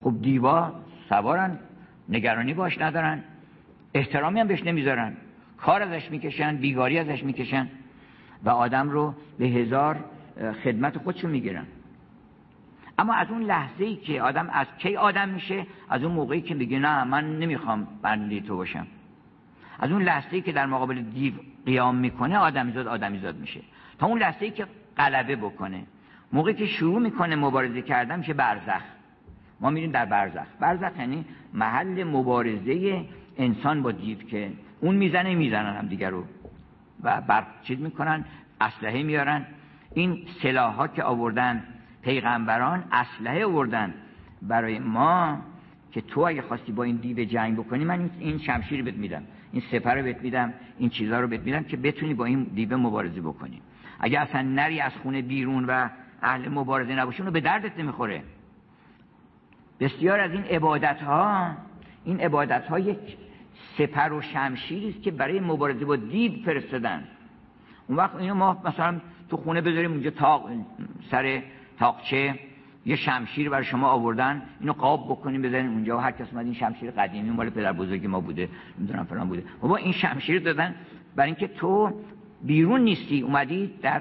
خب دیوا سوارن، نگرانی باش ندارن، احترامی هم بهش نمیذارن، کار ازش میکشن، بیگاری ازش میکشن و آدم رو به هزار خدمت خودشون میگیرن. اما از اون لحظه‌ای که آدم از کی آدم میشه؟ از اون موقعی که میگه نه من نمیخوام بنده تو باشم. از اون لحظه‌ای که در مقابل دیو قیام میکنه آدمیزاد میشه. تا اون لحظه‌ای که غلبه بکنه، موقعی که شروع میکنه مبارزه کردن میشه برزخ. ما میریم در برزخ یعنی محل مبارزه انسان با دیو که اون میزنن هم دیگر رو و چیز میکنن، اسلحه میارن. این سلاح‌ها که آوردن پیغمبران، اسلحه آوردن برای ما که تو اگه خواستی با این دیو جنگ بکنی، من این شمشیر بهت میدم، این سپر رو بهت میدم، این چیزا رو بهت میدم که بتونی با این دیو مبارزه بکنی. اگه اصلا نری از خونه بیرون و اهل مبارزه نباشی، اونو به دردت نمیخوره. بسیار از این عبادت‌ها یک سپر و شمشیری است که برای مبارزه با دیو فرستادن. اون وقت اینو ما مثلا تو خونه بذاریم اونجا سر تاقچه یه شمشیر برای شما آوردن، اینو قاب بکنیم بذارین اونجا و هر کس اومد این شمشیر قدیمی مال پدر بزرگ ما بوده، نمیدونم فلان بوده، بابا این شمشیر دادن برای اینکه تو بیرون نیستی، اومدی در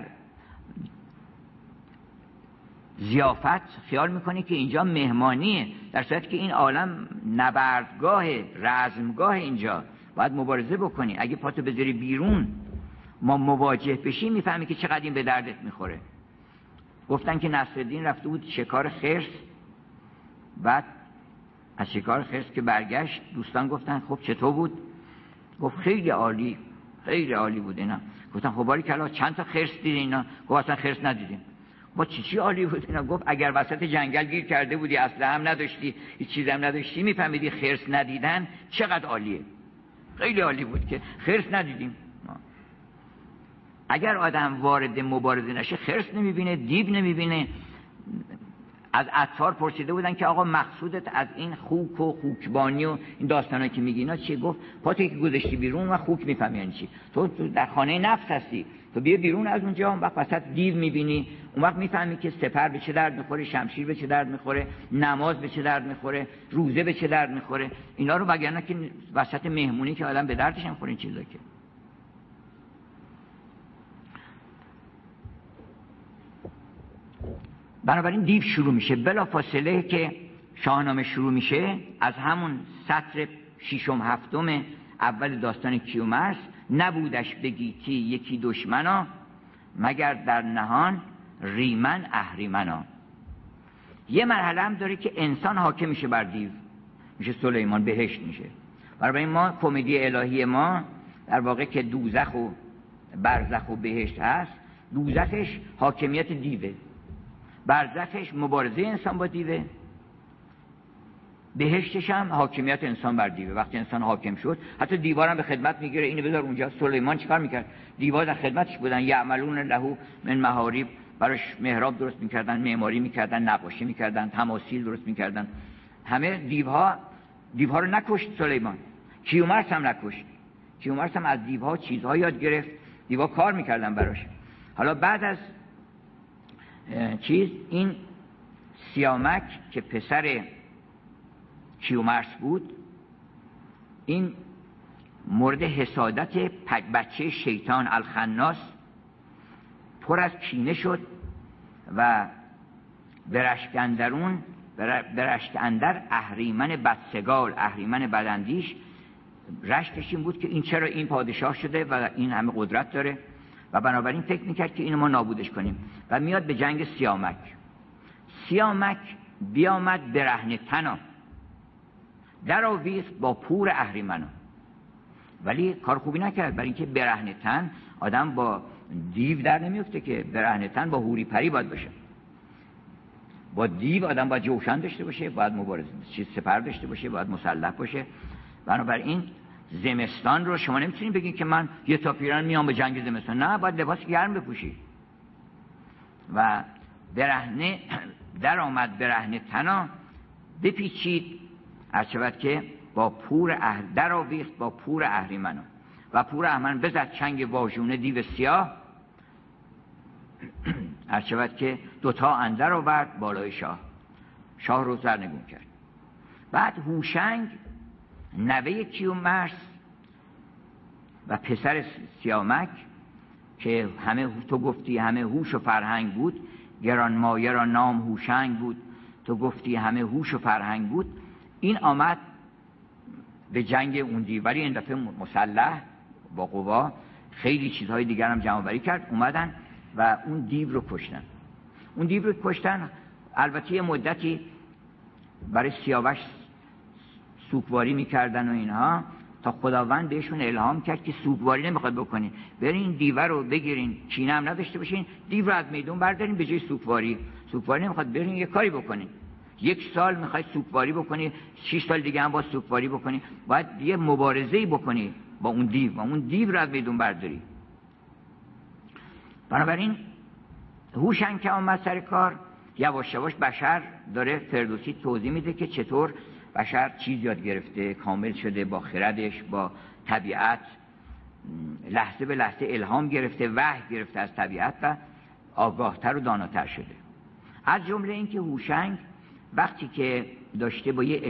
ضیافت خیال میکنی که اینجا مهمانیه، در صورتی که این عالم نبردگاه، رزمگاه، اینجا باید مبارزه بکنی. اگه پاتو بذاری بیرون ما مواجه بشیم، میفهمی که چقدر این به دردت میخوره. گفتن که نصرالدین رفته بود شکار خرس، بعد از شکار خرس که برگشت دوستان گفتن خب چطور بود؟ گفت خیلی عالی، خیلی عالی بود اینا. گفتن خب باریکلا چند تا خرس دیدین اینا؟ گفت اصلا خرس ندیدیم. با چی عالی بود اینا؟ گفت اگر وسط جنگل گیر کرده بودی، اصلا هم نداشتی، هیچ چیز هم نداشتی، میفهمیدی خرس ندیدن چقدر عالیه. خیلی عالی بود که خرس ندیدیم. اگر آدم وارد مبارزه نشه خرس نمیبینه، دیو نمیبینه. از عطار پرسیده بودن که آقا مقصودت از این خوک و خوکبانی و این داستانا که میگی اینا چیه؟ گفت پاتو که گذاشتی بیرون و خوک میفهمی یعنی چی. تو در خانه نفس هستی، تو بیا بیرون از اونجا، اون وقت وسط دیو میبینی، اون وقت میفهمی که سپر به چه درد میخوره، شمشیر به چه درد میخوره، نماز به چه درد میخوره، روزه به چه درد میخوره. اینا رو وگرنه که وسط مهمونی که آدم به دردش نمیخوره این چیزا که. بنابراین دیو شروع میشه بلا فاصله که شاهنامه شروع میشه، از همون سطر ششم هفتم اول داستان کیومرث. نبودش به گیتی یکی دشمنا، مگر در نهان ریمن اهریمنا. یه مرحله هم داره که انسان حاکم میشه بر دیو، میشه سلیمان، بهشت میشه. بنابراین ما کمدی الهی ما در واقع که دوزخ و برزخ و بهشت هست، دوزخش حاکمیت دیوه، برزخش مبارزه انسان با دیوه، بهشتش هم حاکمیت انسان بر دیوه. وقتی انسان حاکم شد حتی دیوار هم به خدمت میگیره، اینو بذار اونجا. سلیمان چیکار میکرد؟ دیوار در خدمتش بودن، یعملون له من محاریب، براش محراب درست میکردن، معماری میکردن، نقاشی میکردن، تماثیل درست میکردن. همه دیوها رو نکشت سلیمان. کیومرث هم نکشت. کیومرث هم از دیوها چیزها یاد گرفت، دیوها کار میکردن براش. حالا بعد از این سیامک که پسر کیومرث بود، این مورد حسادت بچه شیطان الخناس پر از کینه شد و برشک اندر اهریمن بدسگال، اهریمن بداندیش، رشکش این بود که این چرا این پادشاه شده و این همه قدرت داره و بنابراین فکر میکرد که اینو ما نابودش کنیم و میاد به جنگ سیامک. سیامک بیامد برهنه تنا، در آویخت با پور اهریمنا، ولی کار خوبی نکرد، برای اینکه برهنه تن آدم با دیو در نمیفته که، برهنه تن با هوری پری باید باشه. با دیو آدم باید جوشن داشته باشه، باید مبارزه سپر داشته باشه، باید مسلح باشه. بنابراین زمستان رو شما نمیتونید بگید که من یه تا پیران میام به جنگ زمستان، نه، باید لباس گرم بپوشی. و برهنه در آمد برهنه تنا، بپیچید هرچود که با پور در آویخت با پور اهریمنا و پور اهریمن بزد چنگ واژونه دیو سیاه، هرچود که دوتا اندر آورد بالای شاه رو سرنگون کرد. بعد هوشنگ نوه کیومرث و پسر سیامک که همه تو گفتی همه هوش و فرهنگ بود، گرانمایه را نام هوشنگ بود، تو گفتی همه هوش و فرهنگ بود. این آمد به جنگ اون دیو، ولی این دفعه مسلح با قوا، خیلی چیزهای دیگر هم جمع آوری کرد، اومدن و اون دیو رو کشتن. اون دیو رو کشتن. البته یه مدتی برای سیاوش سوگواری میکردن و اینها، تا خداوند بهشون الهام کرد که سوگواری نمیخواد بکنین، برین دیو رو بگیرین، کینه هم نداشته باشین، دیو رو از میدون بردارین به جای سوگواری نمیخواد، برین یه کاری بکنین. 1 سال میخوای سوگواری بکنی، 6 سال دیگه هم با سوگواری بکنی، باید یه مبارزه‌ای بکنی با اون دیو و اون دیو رو از میدون برداری. بنابراین هوشنگ که آمد سر کار، یواش یواش بشر داره فردوسی توضیح میده که چطور بشر چیز یاد گرفته، کامل شده با خردش، با طبیعت، لحظه به لحظه الهام گرفته، وحی گرفته از طبیعت و آگاهتر و داناتر شده. از جمله این که هوشنگ وقتی که داشته با یه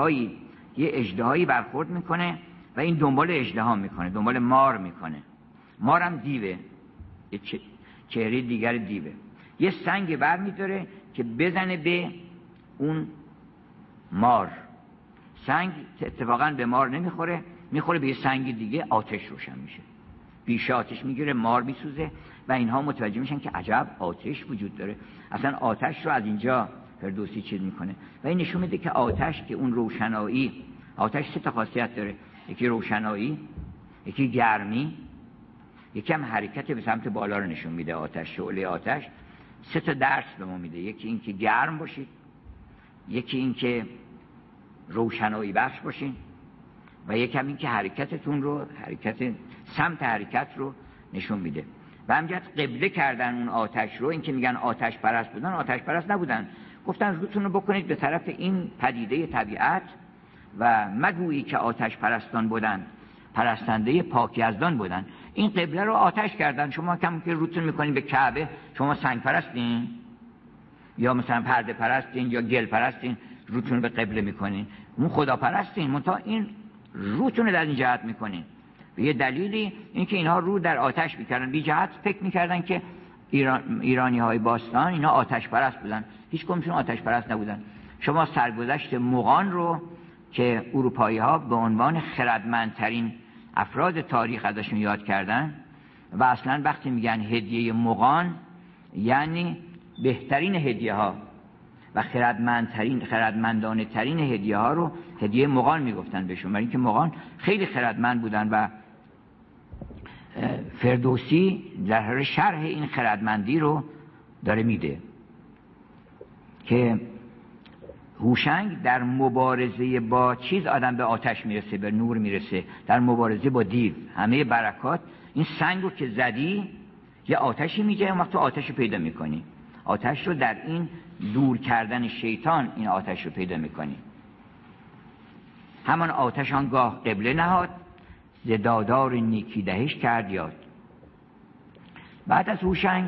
اژدهایی برخورد میکنه و این دنبال اژدها میکنه، دنبال مار میکنه. مارم دیوه، یه چهره دیگر دیوه. یه سنگ بر میداره که بزنه به اون مار. سنگ اتفاقا به مار نمیخوره، میخوره به یه سنگ دیگه، آتش روشن میشه، بیشه آتش میگیره، مار میسوزه و اینها متوجه میشن که عجب آتش وجود داره. اصلا آتش رو از اینجا فردوسی چیز میکنه و این نشون میده که آتش، که اون روشنایی، آتش 3 تا خاصیت داره، یکی روشنایی، یکی گرمی، یکی هم حرکت به سمت بالا رو نشون میده. آتش، شعله آتش 3 تا درس به ما میده، یکی این که گرم باشید، یکی این که روشنایی بخش باشین و یکی هم این که حرکتتون رو، سمت حرکت رو نشون میده. و همجد قبله کردن اون آتش رو. این که میگن آتش پرست بودن، آتش پرست نبودن، گفتن روتون رو بکنید به طرف این پدیده طبیعت و مگویی که آتش پرستان بودن، پرستنده پاک یزدان بودن. این قبله رو آتش کردن. شما کم که روتون میکنین به کعبه، شما سنگ پرستین یا مثلا پرده پرستین یا گل پرستین، روتون به قبله میکنین، اون خدا پرستین، منتها این روتون رو در این جهت میکنین. به یه دلیلی این که اینها رو در آتش میکردن، بی جهت فکر میکردن که ایرانی های باستان اینا آتش پرست بودن، هیچ کمشون آتش پرست نبودن. شما سرگذشت مغان رو که اروپایی ها به عنوان خردمندترین افراد تاریخ ازشون یاد کردن و اصلا وقتی میگن هدیه مغان یعنی بهترین هدیه ها و خردمندانه ترین هدیه ها رو هدیه مغان میگفتن بهشون، برای اینکه مغان خیلی خردمند بودن و فردوسی در شرح این خردمندی رو داره میده که هوشنگ در مبارزه با چیز آدم به آتش میرسه، به نور میرسه. در مبارزه با دیو همه برکات، این سنگ رو که زدی یه آتشی میجه، اون وقت تو آتش رو پیدا میکنی. آتش رو در این دور کردن شیطان این آتش رو پیدا میکنی. همان آتش آنگاه قبله نهاد، ز دادار نیکی دهش کرد یاد. بعد از هوشنگ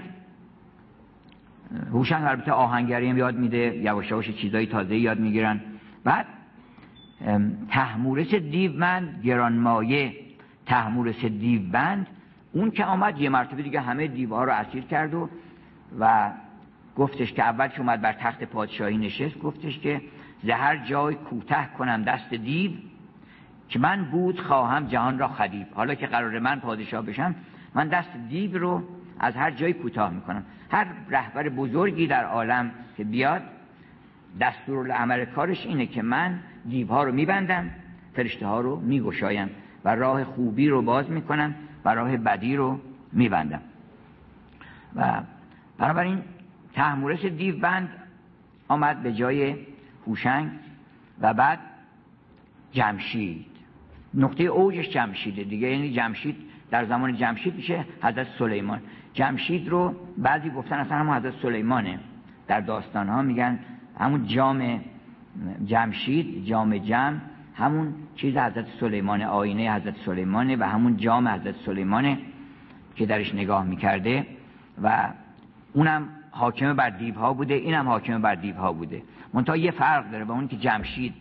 البته آهنگری هم یاد میده، یواش یواش چیزای تازه یاد میگیرن. بعد طهمورث دیومند گرانمایه، طهمورث دیوبند، اون که آمد یه مرتبه دیگه همه دیوها رو اسیر کرد و گفتش که اول که اومد بر تخت پادشاهی نشست، گفتش که زهر جای کوته کنم دست دیو، که من بود خواهم جهان را خدیو. حالا که قراره من پادشاه بشم، من دست دیو رو از هر جای کوتاه میکنم. هر رهبر بزرگی در عالم که بیاد، دستورالعمل کارش اینه که من دیوها رو میبندم، فرشته ها رو میگشایم و راه خوبی رو باز میکنم و راه بدی رو میبندم. و بنابراین طهمورث دیوبند آمد به جای هوشنگ و بعد جمشید. نقطه اوجش جمشیده دیگه، یعنی جمشید در زمان جمشید میشه حضرت سلیمان. جمشید رو بعضی گفتن اصلا همون حضرت سلیمانه، در داستان ها میگن همون جام جمشید، جام جم، همون چیز حضرت سلیمانه، آینه حضرت سلیمانه و همون جام حضرت سلیمانه که درش نگاه میکرده و اونم حاکم بر دیوها بوده، اینم حاکم بر دیوها بوده. منتها یه فرق داره، با اون که جمشید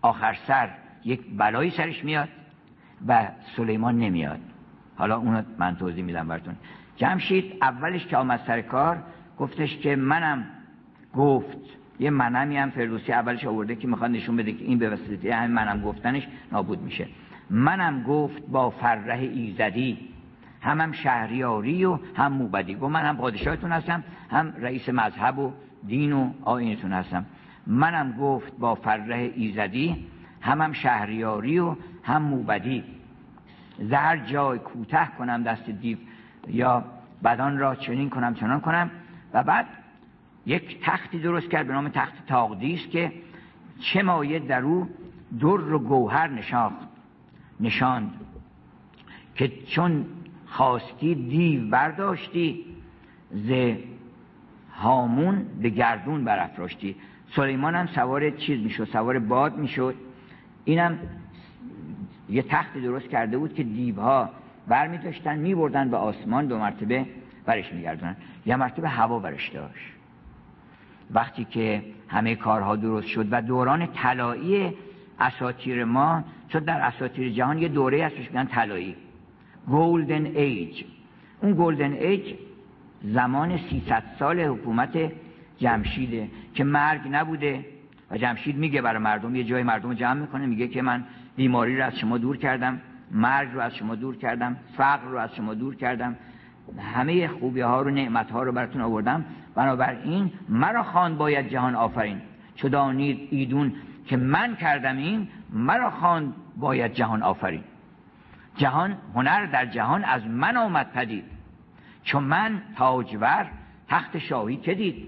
آخر سر یک بلایی سرش میاد و سلیمان نمیاد. حالا اونو من توضیح میدم براتون. جمشید اولش که آمد سر کار گفتش که منم گفت، یه منمی هم فردوسی اولش آورده که میخواد نشون بده که این به واسطه همین منم گفتنش نابود میشه. منم گفت با فرح ایزدی، هم شهریاری و هم موبدی. گفت من هم پادشاهتون هستم، هم رئیس مذهب و دین و آیینتون هستم. منم گفت با فرح ایزدی، هم شهریاری و هم موبدی. زهر جای کوته کنم دست دیو، یا بدان را چنین کنم چنان کنم. و بعد یک تختی درست کرد به نام تخت تاقدیس که چه مایه در او در و گوهر نشاند که چون خواستی دیو برداشتی، ز هامون به گردون برافراشتی. سلیمان هم سوار چیز میشد، سوار باد میشد. اینم یه تختی درست کرده بود که دیوها برمی داشتن میبردن به آسمان، 2 مرتبه برش میگردونن. یه مرتبه هوا برش داشت. وقتی که همه کارها درست شد و دوران طلایی اساطیر ما، چون در اساطیر جهان یه دوره هستش میگن طلایی، گولدن ایج. اون گولدن ایج زمان 300 سال حکومت جمشیده که مرگ نبوده و جمشید میگه برای مردم، یه جای مردم رو جمع میکنه، میگه که من بیماری رو از شما دور کردم، مرگ رو از شما دور کردم، فقر رو از شما دور کردم، همه خوبی ها رو، نعمت ها رو براتون آوردم. بنابراین مرا خواند باید جهان آفرین، چو دانید ایدون که من کردم این، مرا خواند باید جهان آفرین. جهان، هنر در جهان از من آمد پدید، چون من تاجور تخت شاهی که دید.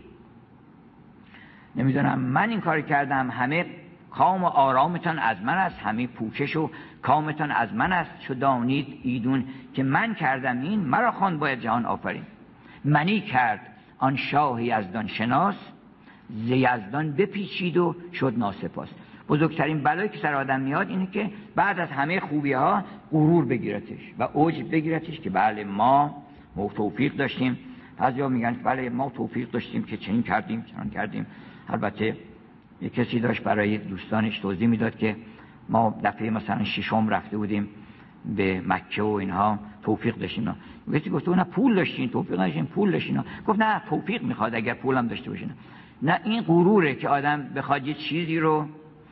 نمیدونم من این کار کردم، همه کام و آرامتان از من است، همه پوشش و کامتان از من است. چو دانید ایدون که من کردم این، مرا خواند باید جهان آفرین. منی کرد آن شاه یزدان شناس، ز یزدان بپیچید و شد ناسپاس. بزرگترین بلایی که سر آدم میاد اینه که بعد از همه خوبی ها غرور بگیرتش و عجب بگیرتش که بله ما توفیق داشتیم. بعضیا میگن بله ما توفیق داشتیم که چنین کردیم چنان کردیم. البته یک کسی داشت برای دوستانش توضیح میداد که ما دفعه مثلا 6 رفته بودیم به مکه و اینها، توفیق داشتیم. کسی گفت نه پول داشتین، توفیق داشتین، پول داشتین. گفت نه توفیق میخواد اگر پولم داشته باشین. نه، این غروره که آدم بخواد یه چیزی رو.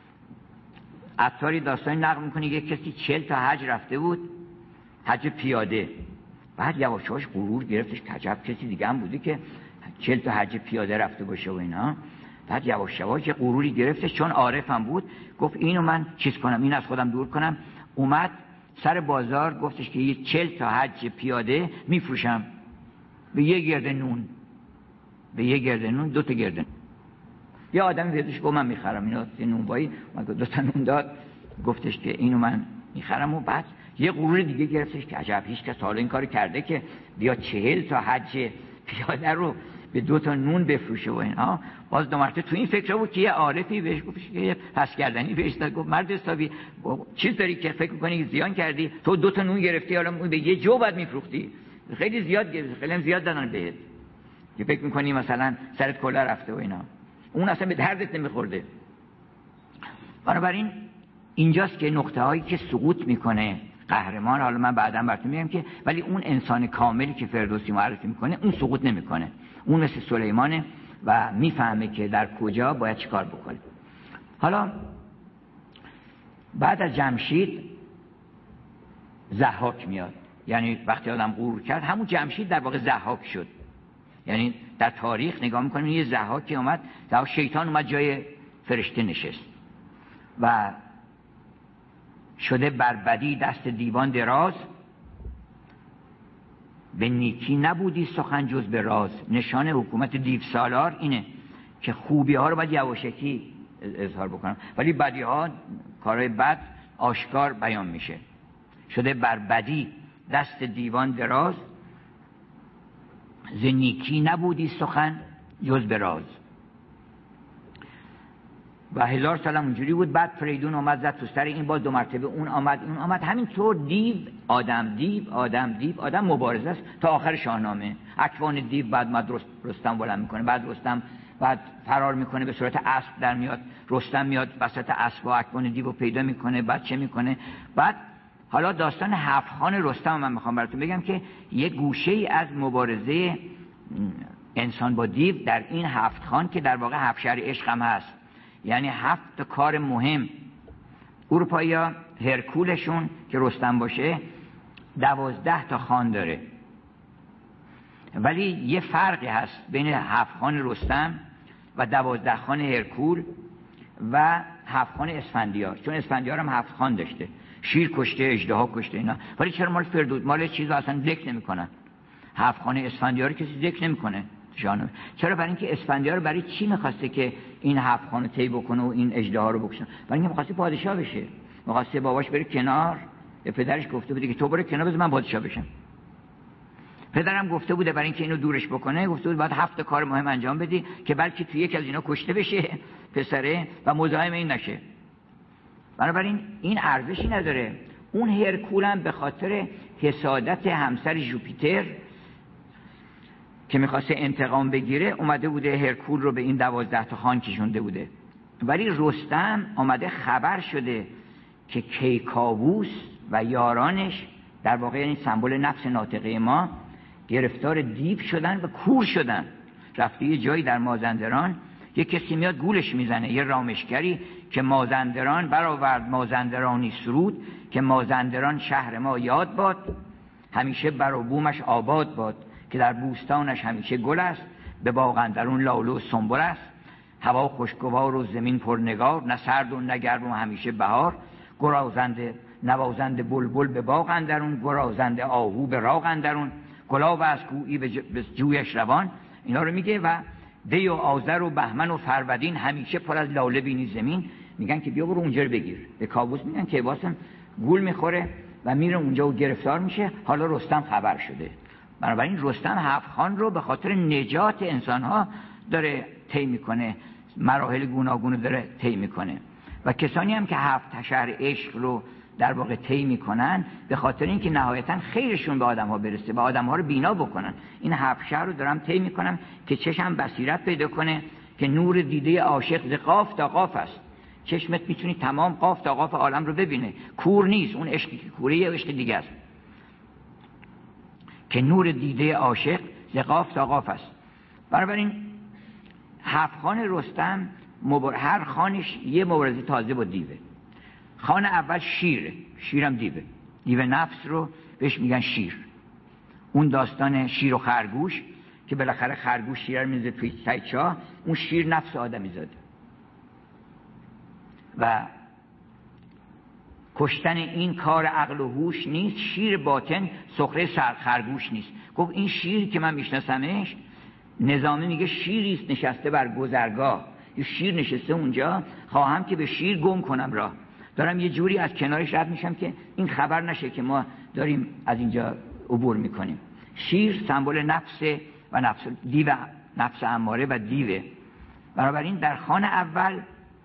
عطاری داستانی نقل میکنه یک کسی 40 تا حج رفته بود، حج پیاده. بعد یواش یواش غرور گرفتش که عجب کسی دیگه هم بوده که 40 تا حج پیاده رفته باشه و اینا. بعد یواش یواش غروری گرفتش، چون عارفم بود گفت اینو من چیز کنم، این از خودم دور کنم. اومد سر بازار گفتش که یه 40 تا حج پیاده میفروشم به یه گرده نون، به یه گرده نون 2 تا گرده. یه آدمی پیداش گفت من میخرم اینا، یه نونوایی، من 2 تا نون داد، گفتش که اینو من میخرم. و بعد یه غرور دیگه گرفتش که عجب هیچ کس حالا این کارو کرده که بیا 40 تا حج پیاده رو به 2 تا نون بفروشه و اینا. باز 2 مرتبه تو این فکر بود که یه عارفی بهش گفتش که یه پس گردنی بهش داد، گفت مرد حسابی چیز داری که فکر می‌کنی زیان کردی؟ تو 2 تا نون گرفتی، حالا به یه جو بعد میفروختی، خیلی زیاد گرفتی، خیلی زیاد دادن بهت که فکر می‌کنی مثلا سرت کلا رفته و اینا. اون اصلا به دردت نمیخورده. بنابراین اینجاست که نقطه هایی که سقوط میکنه قهرمان، حالا من بعدا براتون میگم که، ولی اون انسان کاملی که فردوسی معرفی میکنه اون سقوط نمیکنه. اون مثل سلیمانه و میفهمه که در کجا باید چیکار بکنه. حالا بعد از جمشید ضحاک میاد. یعنی وقتی آدم غرور کرد، همون جمشید در واقع ضحاک شد. یعنی در تاریخ نگاه میکنیم یه ضحاکی اومد، ضحاک شیطان اومد جای فرشته نشست و شده بر بدی دست دیوان دراز، به نیکی نبودی سخن جز به راز. نشان حکومت دیو سالار اینه که خوبی ها رو باید یواشکی اظهار بکنم، ولی بدی ها، کارهای بد آشکار بیان میشه. شده بر بدی دست دیوان دراز، ز نیکی نبودی سخن جز به راز. و 1000 سال اونجوری بود. بعد فریدون اومد زد تو سر این، باز 2 مرتبه اون آمد. همینطور دیو آدم مبارزه است تا آخر شاهنامه. اکوان دیو بعد رستم بلند میکنه، بعد رستم بعد فرار میکنه، به صورت اسب در میاد، رستم میاد وسط اسب و اکبان دیو پیدا میکنه، بعد چه میکنه؟ بعد حالا داستان 7 خان رستم من میخوام براتون بگم که یک گوشه ای از مبارزه انسان با دیو در این 7 خان که در واقع 7 شهر عشق هم هست، یعنی 7 کار مهم. اروپایی‌ها هرکولشون که رستم باشه 12 تا خان داره، ولی یه فرقی هست بین 7 خان رستم و 12 خان هرکول و 7 خان اسفندیار، چون اسفندیار هم 7 خان داشته، شیر کشته، اژدها کشته اینا، ولی چرا مال فردوس مال چیزو اصلا ذکر نمی‌کنن؟ 7 خان اسفندیار کسی ذکر نمی‌کنه. چرا؟ برای اینکه اسفندیار برای چی می‌خواسته که این 7 خانو طی بکنه و این اژدها رو بکشه؟ برای اینکه می‌خواسته پادشاه بشه، می‌خواسته باباش بره کنار، به پدرش گفته بوده که تو برو کنار بذار من پادشاه بشم. پدرم گفته بوده برای اینکه اینو دورش بکنه، گفته بود باید 7 کار مهم انجام بدی که بلکه توی یک از اینا کشته بشه پسره و مزاحم این نشه. بنابراین این ارزشی نداره. اون هرکول هم به خاطر حسادت همسر ژوپیتر که میخواسته انتقام بگیره اومده بوده هرکول رو به این 12 تا خان کشونده بوده. ولی رستم آمده خبر شده که کیکاووس و یارانش در واقع این سمبل نفس ناطقه ما گرفتار دیو شدن و کور شدن. رفته یه جایی در مازندران یه کسی میاد گولش میزنه، یه رامشگری که مازندران برآورد مازندرانی سرود که مازندران شهر ما یاد باد، همیشه بر و بومش آباد باد، که در بوستانش همیشه گل است، به باغ اندرون لاله و سنبل است، هوا خوشگوار و زمین پرنگار، نه سرد و نه گرم و همیشه بهار، گرازنده نوازنده بلبل به باغ اندرون، گرازنده آهو به راغ اندرون، گلاب از گویی به جویش روان. اینا رو میگه و دی و آذر و بهمن و فروردین همیشه پر از لاله بینی زمین. میگن که بیا برو اونجا رو بگیر. به کاووس میگن که واسم گول میخوره و میره اونجا و گرفتار میشه. حالا رستم خبر شده. بنابراین رستم 7 خان رو به خاطر نجات انسانها داره طی میکنه، مراحل گوناگون رو داره طی میکنه. و کسانی هم که 7 شهر عشق رو در واقع طی میکنن به خاطر اینکه نهایتا خیرشون به آدم‌ها برسه، به آدم‌ها رو بینا بکنن. این 7 شهر رو دارم طی میکنم که چشم بصیرت پیدا کنه که نور دیده عاشق ز قاف تا قاف است. چشمت میتونی تمام قاف تا قاف عالم رو ببینه، کور نیست. اون عشقی که کوره یه عشق دیگه است که نور دیده عاشق ز قاف تا قاف است. بنابراین 7 خان رستم هر خانش یه مبارزه تازه با دیوه. خان اول شیره، شیرم دیوه، دیو نفس رو بهش میگن شیر. اون داستان شیر و خرگوش که بالاخره خرگوش شیر رو میزه توی چاه، اون شیر نفس آدمی زاده و کشتن این کار عقل و هوش نیست، شیر باطن سخره خرگوش نیست. گفت این شیر که من میشناسمش، نظامی میگه شیریست نشسته بر گذرگاه، یه شیر نشسته اونجا، خواهم که به شیر گم کنم راه، دارم یه جوری از کنارش رد میشم که این خبر نشه که ما داریم از اینجا عبور میکنیم. شیر سمبل نفس و نفس دیو، نفس اماره و دیوه. بنابراین در خان اول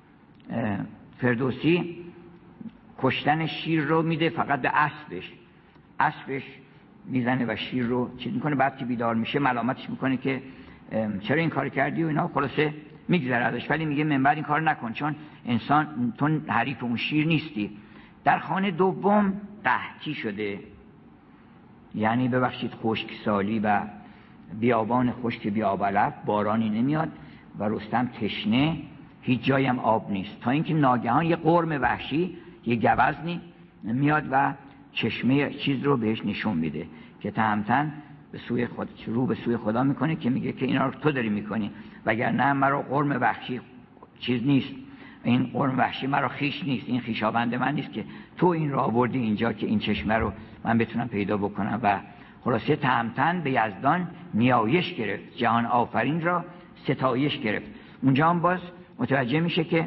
فردوسی کشتن شیر رو میده فقط به اسبش میزنه و شیر رو چیز میکنه. بعد که بیدار میشه ملامتش میکنه که چرا این کار کردی و اینا، خلاصه میگذره ازش، ولی میگه من بعد این کار نکن چون انسان تو حریف اون شیر نیستی. در خانه دوم قحطی شده، یعنی ببخشید خشکسالی و بیابان خشک بیابلف، بارانی نمیاد و رستم تشنه، هیچ جایی هم آب نیست، تا اینکه ناگهان یه قرم وحشی، یه گوزنی میاد و چشمه چیز رو بهش نشون میده که تهمتن به سوی خود رو به سوی خدا میکنه که میگه که اینا رو تو داری میکنی، وگرنه مرا قرم وحشی چیز نیست، این قرم وحشی مرا خیش نیست، این خویشاوند من نیست که تو این رو آوردی اینجا که این چشمه رو من بتونم پیدا بکنم. و خلاصه تهمتن به یزدان نیایش گرفت، جهان آفرین را ستایش گرفت. اونجا هم باز متوجه میشه که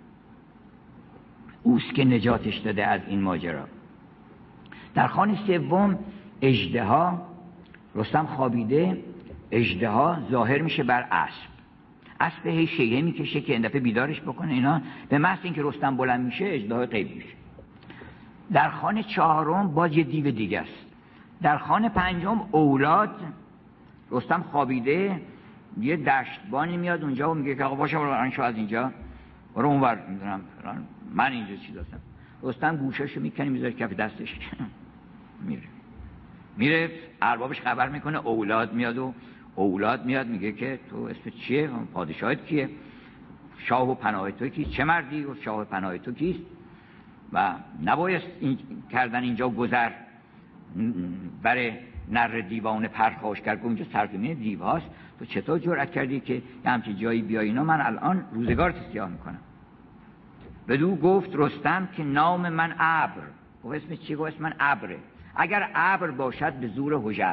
اوست که نجاتش داده از این ماجرا. در خان سوم اژدها، رستم خوابیده، اژدها ظاهر میشه بر اسب هی شیهه میکشه که این دفعه بیدارش بکنه اینا، به محض اینکه رستم بلند میشه اژدها غیب میشه. در خان چهارم باز یه دیو دیگه است. در خان پنجم اولاد، رستم خوابیده، یه دشتبانی میاد اونجا و میگه که آقا باشه برو شو از اینجا برو اونور، میدونم من اینجا چی داشتم. رستم گوشاشو میکنه میذاره کف دستش میره اربابش خبر میکنه، اولاد میاد میگه که تو اسمت چیه؟ پادشاهت کیه؟ شاه و پناه تو کیست؟ چه مردی؟ و شاه و پناه تو کیست؟ و نبایست این کردن اینجا گذر برای نر دیوان پرخاشگر که اونجا سرزمین دیو هاست، تو چطور جرأت کردی که همچین جایی بیای؟ اینا من الان روزگارت سیاه میکنم. بدو گفت رستم که نام من ابر. گفت اسم چی؟ گفت اسم من ابره. اگر ابر باشد به زور هژبر،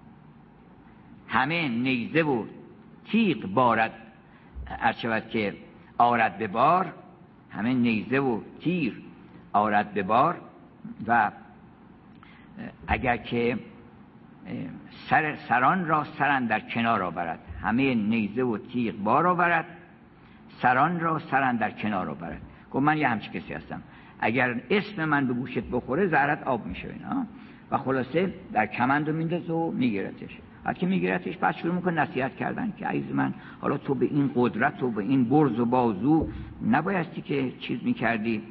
همه نیزه و تیغ بارد ارشود که آرد به بار، همه نیزه و تیر آرد به بار. و اگر که سران را سران در کنار آورد، همه نیزه و تیغ بار آورد، سران را سران در کنار آورد. گفت من یه همچی کسی هستم، اگر اسم من به گوشت بخوره زهرت آب میشه اینا. و خلاصه در کمند رو میندازه و میگیرتش. وقتی میگیرتش بعد شروع میکنه نصیحت کردن که عزیز من، حالا تو به این قدرت و به این برز و بازو نبایستی که چیز میکردی،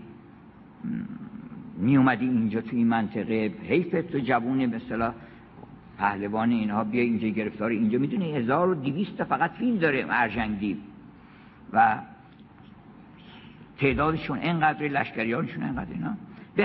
میومدی اینجا تو این منطقه، حیفت تو جوونه به اصطلاح پهلوان اینها بیا اینجا گرفتار اینجا. میدونی 1200 فقط فیل داره ارژنگ دیو و تعدادشون اینقدر، لشکریانشون اینقدر. اینا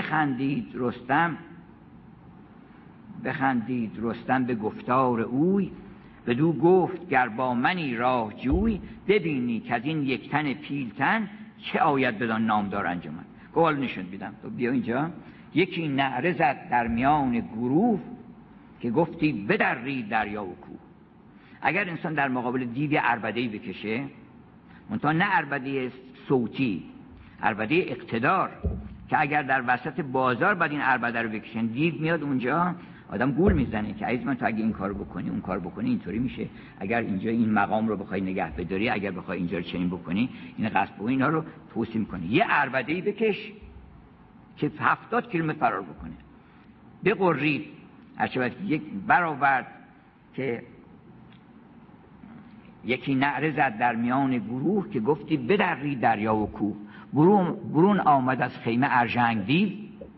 بخندید رستم به گفتار اوی، بدو گفت گر با منی راه جوی، ببینی که از این یک تن پیلتن، چه آید بدان نامدار انجمن. گوال نشون میدم تو بیا اینجا. یکی نعره زد در میان گروه، که گفتی بدرید دریا و کوه. اگر انسان در مقابل دیو عربده‌ای بکشه، منتها نه عربده صوتی، عربده اقتدار، که اگر در وسط بازار بعد این عربده رو بکشن، دیو میاد اونجا آدم گول میزنه که عزیز من تو اگه این کارو بکنی اون کار بکنی اینطوری میشه، اگر اینجا این مقام رو بخوای نگه بداری، اگر بخوای اینجا رو چنین بکنی، این قصد بکنی، اینا رو توصیه میکنه. یه عربده‌ای بکش که 70 کیلومتر فرار بکنه. بقرید هرچند یک برآورد که یکی نعره زد در میان گروه، که گفتی بدرید دریا و کوه. برون آمد از خیمه ارژنگ دیو،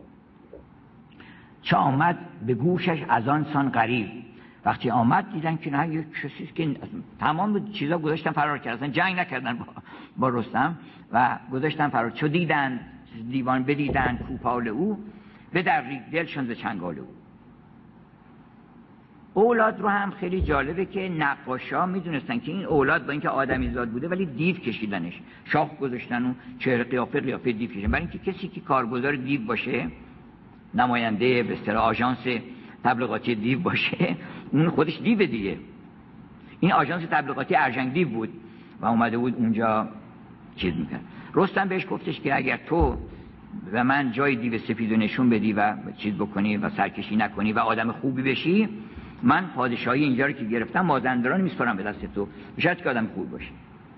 چه آمد به گوشش از آن سان غریو. وقتی آمد دیدن که نه، یک کسی که تمام چیزا گذاشتن فرار کردن، جنگ نکردن با رستم و گذاشتن فرار. چو دیدن دیوان بدیدن کوپال او، بدرید دلشان ز چنگال او. اولاد رو هم خیلی جالبه که نقاشا میدونستن که این اولاد با اینکه آدمی زاد بوده ولی دیو کشیدنش، شاخ گذاشتن و چهره قیافه دیو کشیدن. برای اینکه کسی که کارگزار دیو باشه، نماینده به اصطلاح آژانس تبلیغاتی دیو باشه، اون خودش دیو دیگه. این آژانس تبلیغاتی ارژنگ دیو بود و اومده بود اونجا چیز میکرد. رستم بهش گفتش که اگر تو و من جای دیو سفیدو نشون بدی و چیز بکنی و سرکشی نکنی و آدم خوبی بشی، من پادشاهی اینجا رو که گرفتم مازندران میسپارم به دست تو، بشد که آدم خوب باشی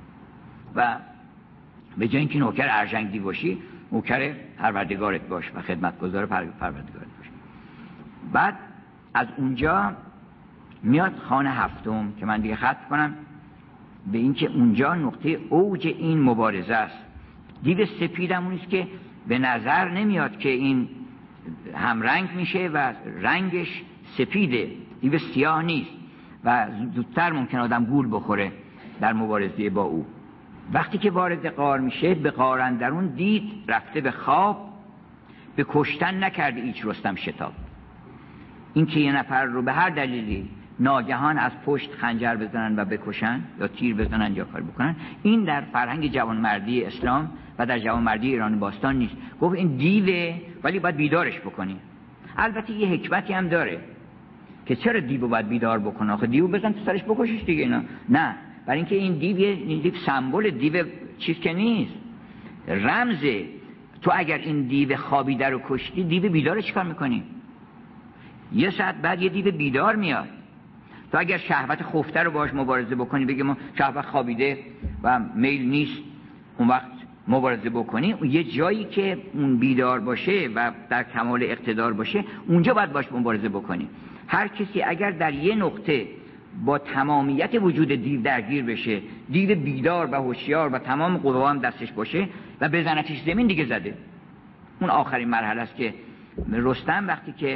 و به جای اینکه نوکر ارژنگ دیو باشی، نوکر پروردگارت باش و خدمتگزار پروردگارت باش. بعد از اونجا میاد خان هفتم که من دیگه ختم کنم به اینکه اونجا نقطه اوج این مبارزه است. دیو سپید همونیست که به نظر نمیاد که این همرنگ میشه و رنگش سپیده، دیو سیاه نیست و زودتر ممکن آدم گول بخوره در مبارزه با او. وقتی که وارد غار میشه، به غار اندرون دید رفته به خواب، به کشتن نکرده هیچ رستم شتاب. این که یه نفر رو به هر دلیلی ناگهان از پشت خنجر بزنن و بکشن یا تیر بزنن یا کار بکنن، این در فرهنگ جوانمردی اسلام و در جوانمردی ایران باستان نیست. گفت این دیوه ولی باید بیدارش بکنی. البته یه حکمتی هم داره که چرا دیو باید بیدار بکنه؟ آخه دیو بزن تو سرش بکشش دیگه. اینا نه، برای اینکه این دیو سمبل دیو چیز که نیست، رمزه. تو اگر این دیو خوابیده رو کشتی، دیو بیدار چیکار میکنی؟ یه ساعت بعد یه دیو بیدار میاد. تو اگر شهوت خفته رو باش مبارزه بکنی، بگی ما شهوت خوابیده و میل نیست، اون وقت مبارزه بکنی، یه جایی که اون بیدار باشه و در کمال اقتدار باشه، اونجا باید باش مبارزه بکنی. هر کسی اگر در یه نقطه با تمامیت وجود دیو درگیر بشه، دیو بیدار و هوشیار و تمام قوا هم دستش باشه و بزنتش زمین، دیگه زده. اون آخرین مرحله است که رستم وقتی که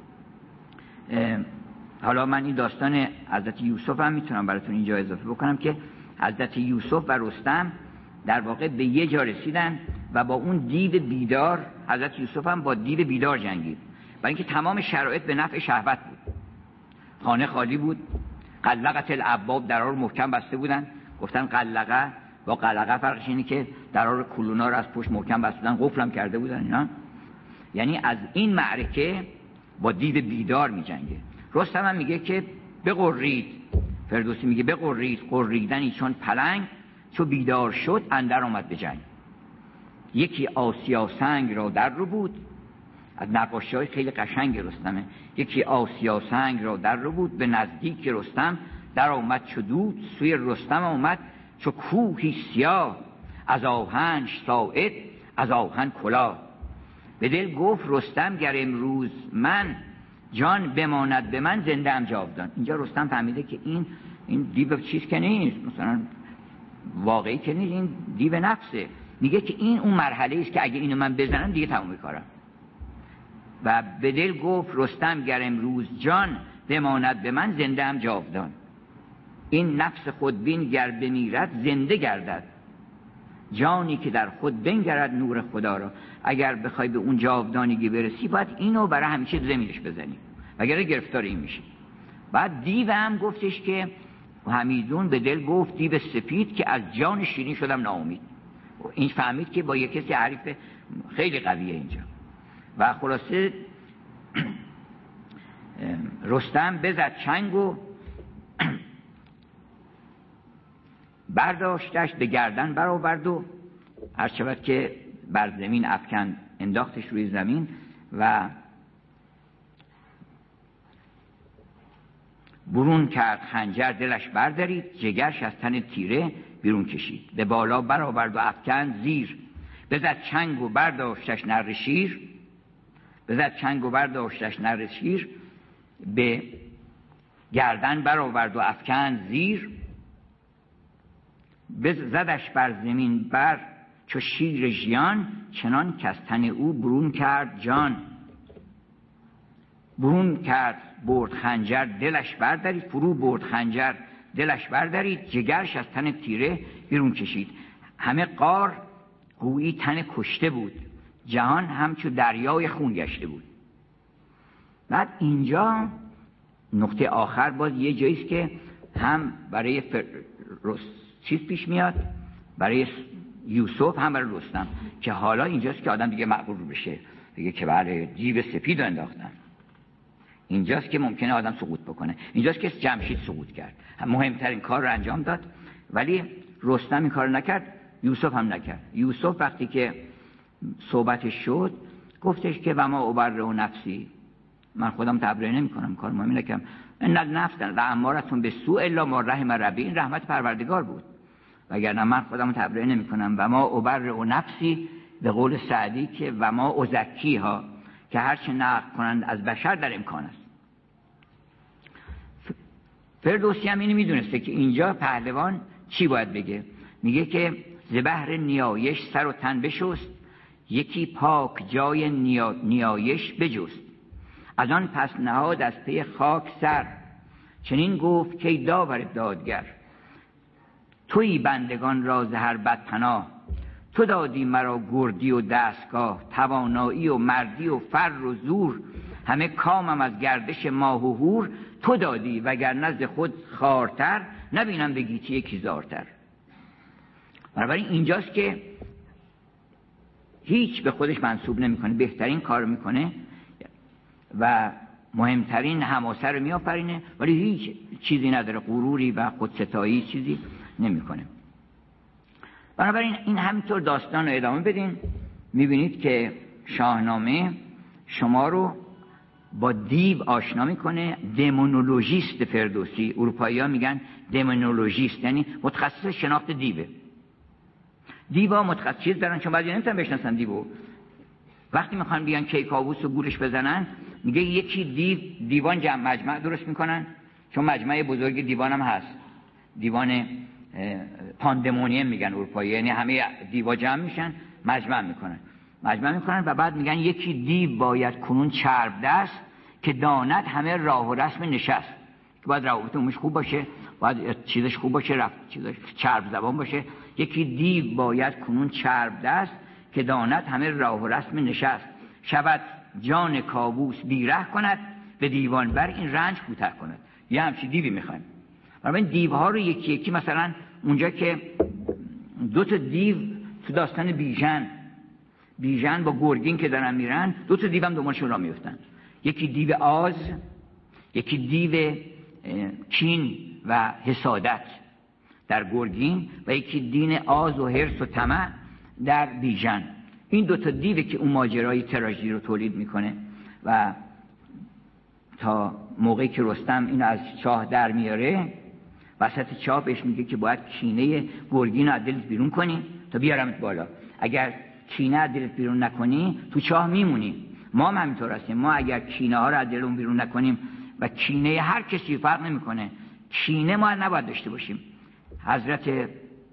حالا من این داستان حضرت یوسف هم میتونم براتون اینجا اضافه بکنم که حضرت یوسف و رستم در واقع به یه جا رسیدن و با اون دیو بیدار، حضرت یوسف هم با دیو بیدار جنگید، برای اینکه تمام شرایط به نفع شهوت بود. خانه خالی بود، قلقت الابواب، درها رو محکم بسته بودن. گفتن قلقه با قلقه فرقش اینه که درها رو کلونا رو از پشت محکم بسته بودن، قفلم کرده بودن اینا. یعنی از این معرکه با دیو بیدار می جنگه. رستم هم میگه که بقرید، فردوسی میگه بقرید، قریدنی چون پلنگ، چو بیدار شد اندر آمد به جنگ. یکی آسیا سنگ را در رو بود، از نقاشی‌های خیلی قشنگ رستمه. یکی آسیا سنگ را در رو بود، به نزدیک رستم در آمد چو دود، سوی رستم آمد چو کوهی سیاه، از آهنش ساعد از آهن کلاه. به دل گفت رستم گر امروز من، جان بماند به من زنده ام جاودان. اینجا رستم فهمیده که این دیو چیز که نیست، مثلا واقعی که نیست، این دیو نفسه. میگه که این اون مرحله است که اگه اینو من بزنم دیگه تموم کارم. و به دل گفت رستم گر امروز جان بماند به من زنده ام جاودان. این نفس خودبین گر بمیرد زنده گردد، جانی که در خود بنگرد نور خدا را. اگر بخوای به اون جاودانگی برسی باید اینو برای همیشه زمینش بزنی، وگرنه گرفتار این میشی. بعد دیو هم گفتش که همیدون به دل گفت دیو سپید که از جان شیرین شدم ناامید. این فهمید که با یک کسی حریف خیلی قویه اینجا. و خلاصه رستم بزد چنگ و برداشتش به گردن برآورد و هر شود که بر زمین افکند، انداختش روی زمین و برون کرد خنجر دلش بردارید، جگرش از تن تیره بیرون کشید. به بالا برآورد و افکند زیر، بزد چنگ و برداشتش نره شیر. بزد چنگ و برداشتش نره شیر، به گردن برآورد و افکند زیر. زدش بر زمین بر چو شیر ژیان، چنان که از تن او برون کرد جان. برون کرد برد خنجر دلش بردارید، فرو برد خنجر دلش بردارید، جگرش از تن تیره بیرون کشید. همه غار گویی تن کشته بود، جهان همچو دریای خون گشته بود. بعد اینجا نقطه آخر باز یه جاییست که هم برای چیز پیش میاد، برای یوسف هم برای رستم، که حالا اینجاست که آدم دیگه مغرور بشه، دیگه که بله دیو سپید رو انداختن. اینجاست که ممکنه آدم سقوط بکنه. اینجاست که جمشید سقوط کرد، مهمترین کار رو انجام داد، ولی رستم این کار نکرد، یوسف هم نکرد. یوسف وقتی که صحبتش شد گفتش که و ما ابرئ نفسی، من خودم تبرئه نمی‌کنم، کار مهمی نکردم. ان النفس لامارة بالسوء الا ما رحم ربی، این رحمت پروردگار بود، وگرنه من خودم تبرئه نمی‌کنم. و ما ابرئ نفسی، به قول سعدی که و ما ازکیها، که هر چه نقد کنند از بشر در امکان است. فردوسی هم اینو میدونسته که اینجا پهلوان چی باید بگه. میگه که ز بهر نیایش سر و تن بشست، یکی پاک جای نیایش بجست. از آن پس نهاد از پی خاک سر، چنین گفت که ای داور دادگر. تویی بندگان را ز هر بد پناه، تو دادی مرا گردی و دستگاه. توانایی و مردی و فر و زور، همه کامم از گردش ماه و هور. تو دادی وگر نزد خود خارتر، نبینم به گیتی یکی زارتر. بنابراین اینجاست که هیچ به خودش منسوب نمیکنه، بهترین کار میکنه و مهمترین حماسه رو میآفرینه، ولی هیچ چیزی نداره، غروری و خودستایی چیزی نمیکنه. بنابراین این همینطور داستان رو ادامه بدین، میبینید که شاهنامه شما رو با دیو آشنا میکنه. دمونولوژیست فردوسی، اروپایی‌ها میگن دمونولوژیست، یعنی متخصص شناخت دیوه. دیوا متخصص چیز دارن، چون بعضی نمیتونن بشناسن دیو. وقتی میخوان بیان کیکاووس و گورش بزنن، میگه یکی دیوان جمع مجمع درست میکنن، چون مجمع بزرگ دیوان هم هست، دیوان پاندمونیم میگن اروپایی، یعنی همه دیوا جمع میشن مجمع میکنن و بعد میگن یکی دیو باید کنون چرب دست که داند همه راه و رسم نشست، که باید روابط عمومیش خوب باشه، باید چیزش خوب باشه، چیزش چرب زبان باشه. یکی دیو باید کنون چرب دست که داند همه راه و رسم نشست، شود جان کابوس بیره کند به دیوان بر این رنج کوتاه کند. یه همچین دیوی میخوایم. برای این دیوها رو یکی یکی، مثلا اونجا که دو تا دیو تو داستان بیژن با گرگین که دارن میرن، دو تا دیو هم دنبالشون راه میفتن، یکی دیو آز، یکی دیو کین و حسادت در گرگین و یکی دین آز و حرص و طمع در بیژن. این دو تا دیوی که اون ماجرای تراژدی رو تولید میکنه و تا موقعی که رستم اینو از چاه در میاره، وسط چاه بهش میگه که باید کینه گرگین رو از دلت بیرون کنی تا بیارمت بالا، اگر کینه از دلت بیرون نکنی تو چاه میمونی. ما هم همینطور هستیم، ما اگر کینه ها رو از دلمون بیرون نکنیم و کینه هر کسی فرق نمیکنه، کینه ما نباید داشته باشیم. حضرت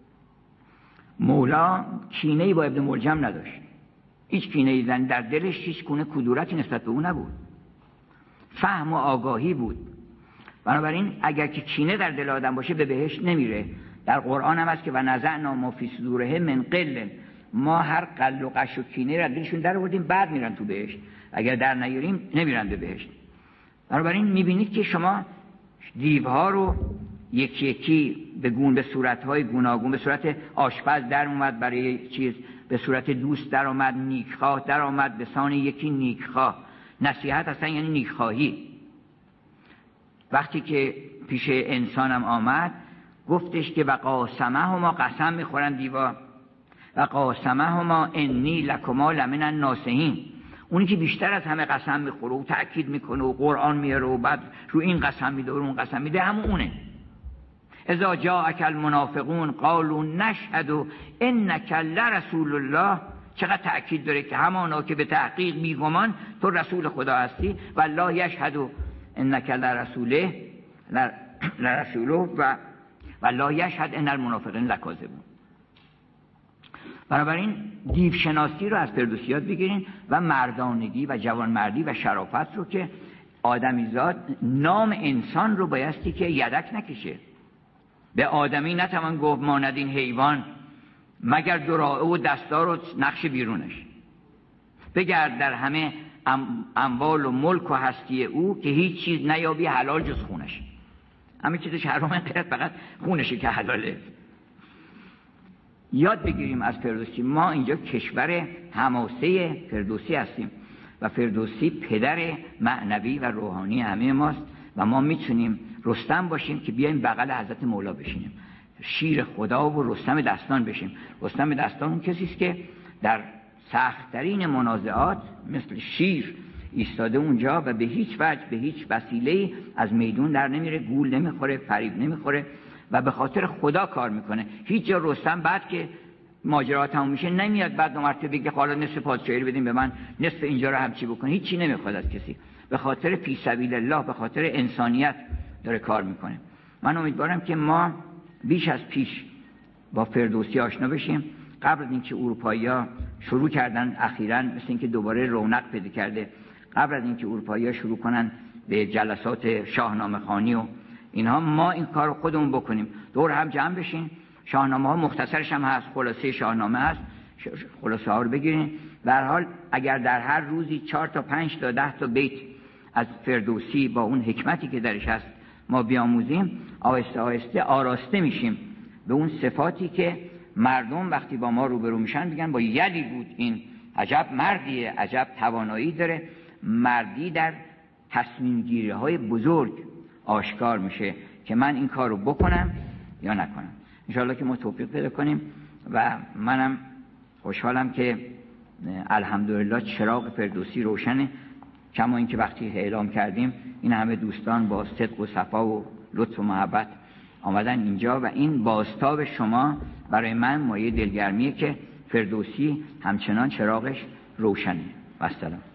مولا کینه‌ای با ابن ملجم نداشت، هیچ کینه‌ای در دلش، هیچ گونه کدورتی نسبت به اون نبود، فهم و آگاهی بود. بنابراین اگر که کینه در دل آدم باشه به بهشت نمیره. در قرآن هم هست که و نزعنا ما فی صدورهم من غل، ما هر غل و غش و کینه را دلشون در آوردیم، بعد میرن تو بهشت، اگر در نیاریم نمیرن به بهشت. بنابراین میبینید که شما دیوها رو یکی یکی به صورت‌های گوناگون، به صورت آشپز در اومد برای چیز، به صورت دوست در اومد، نیکخواه در اومد به سان یکی نیکخواه. نصیحت اصلا یعنی نیکخواهی. وقتی که پیش انسانم آمد گفتش که و قاسمهما، قسم میخورن دیوا، و قاسمهما انی لکما لمن الناصحین، اونی که بیشتر از همه قسم میخوره و تأکید میکنه و قرآن میاره و بعد رو این قسم میده و اون قسم میده، همونه. اذا جاءک المنافقون قالوا نشهد انک لرسول الله، چقدر تأکید داره که همانا که به تحقیق بیگمان تو رسول خدا هستی، والله یشهد انک لرسوله و والله یشهد ان المنافقین لکاذبون. بنابراین دیو شناسی رو از فردوسی یاد بگیرین و مردانگی و جوانمردی و شرافت رو که آدمیزاد نام انسان رو بایستی که یدک نکشه. به آدمی نتوان گفت ماند این حیوان مگر دراعه و دستار و نقش بیرونش. بگرد در همه اموال و ملک و هستی او که هیچ چیز نیابی حلال جز خونش. همه چیزش حرامه غیر فقط خونشه که حلاله. یاد بگیریم از فردوسی. ما اینجا کشور حماسه فردوسی هستیم و فردوسی پدر معنوی و روحانی همه ماست و ما میتونیم رستم باشیم که بیایم بغل حضرت مولا بشینیم، شیر خدا و رستم دستان بشیم. رستم دستان اون کسی است که در سخت‌ترین منازعات مثل شیر ایستاده اونجا و به هیچ وجه به هیچ وسیله‌ای از میدون در نمیره، گول نمیخوره، فریب نمیخوره و به خاطر خدا کار میکنه. هیچ جا رستم بعد که ماجرا تموم میشه نمیاد بعد دو مرتبه بگه حالا نصف پادشاهی رو بدیم به من، نصف اینجا رو همچی بکنه. هیچی نمیخواد از کسی، به خاطر فی سبیل الله، به خاطر انسانیت داره کار میکنه. من امیدوارم که ما بیش از پیش با فردوسی آشنا بشیم. قبل از اینکه اروپایی‌ها شروع کردن اخیراً مثل اینکه دوباره رونق پیدا کرده، قبل از اینکه اروپایی‌ها شروع کنن به جلسات شاهنامه خوانی و اینها، ما این کار رو خودمون بکنیم، دور هم جمع بشین. شاهنامه ها مختصرش هم هست، خلاصه شاهنامه هست، خلاصه ها رو بگیرین. به هر حال اگر در هر روزی 4 تا 5 تا 10 تا بیت از فردوسی با اون حکمتی که درش هست ما بیاموزیم، آهسته آهسته آراسته میشیم به اون صفاتی که مردم وقتی با ما روبرو میشن میگن با یلی بود این، عجب مردیه، عجب توانایی داره. مردی در تصمیم گیری های بزرگ آشکار میشه که من این کار رو بکنم یا نکنم. انشاءالله که ما توفیق پیدا کنیم و منم خوشحالم که الحمدلله چراغ فردوسی روشنه، کما اینکه وقتی اعلام کردیم این همه دوستان با صدق و صفا و لطف و محبت آمدن اینجا و این بازتاب شما برای من مایه دلگرمیه که فردوسی همچنان چراغش روشنه. و السلام.